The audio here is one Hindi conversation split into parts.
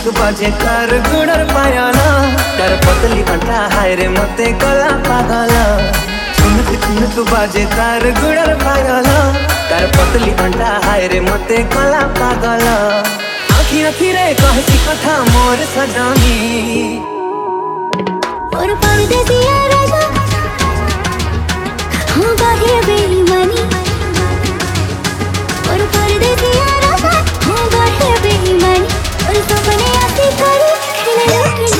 बाजे तार गुडर पायाला तार पतली अंटा हाय रे मते गला पागला ठुनुक बाजे तार गुडर पायाला तार पतली अंटा हाय रे मते गला पागला आखी आखी रे कहसी कथा मोर सजानी और परदेसिया राजा हो गए बेईमानी और परदेसिया राजा हो गए बेईमानी और सपने आते करे खिले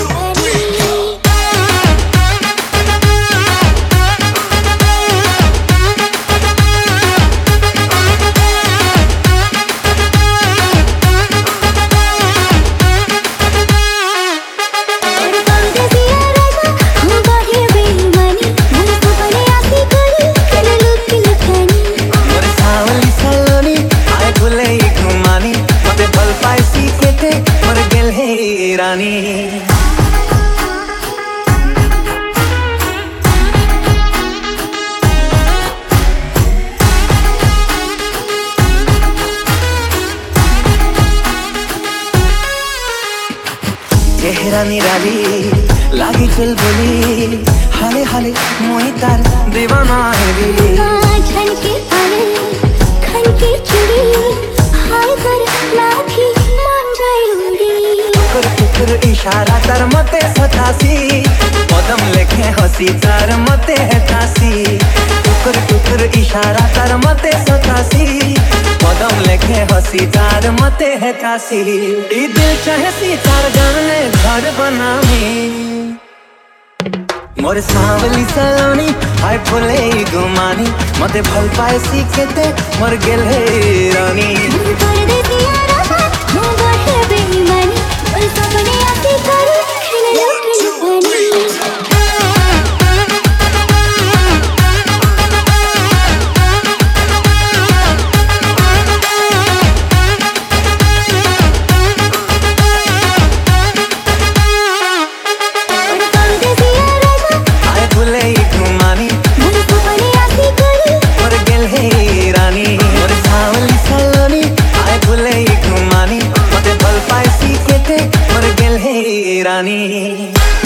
रानी चेहरा निराली लागी चल बोली हाले हाले मोही तार दीवाना है रे छनके आवे खनके चुड़ी हाय कर लाठी मान जाए उड़ी टुकुर इशारा तार मते सतासी कदम लेखे हसी तार मते है तासी टुकुर इशारा तार मते सतासी कदम लेखे हसी तार मते है तासी ई दिल चाहे सी तार गाने घर बनावी मोर सांवली सलोनी हाय फुले गुमानी मते भल पाए सीखेते मोर गेल है रानी परदेसिया राजा हो गए बेईमानी और सपने आते करे खिले रानी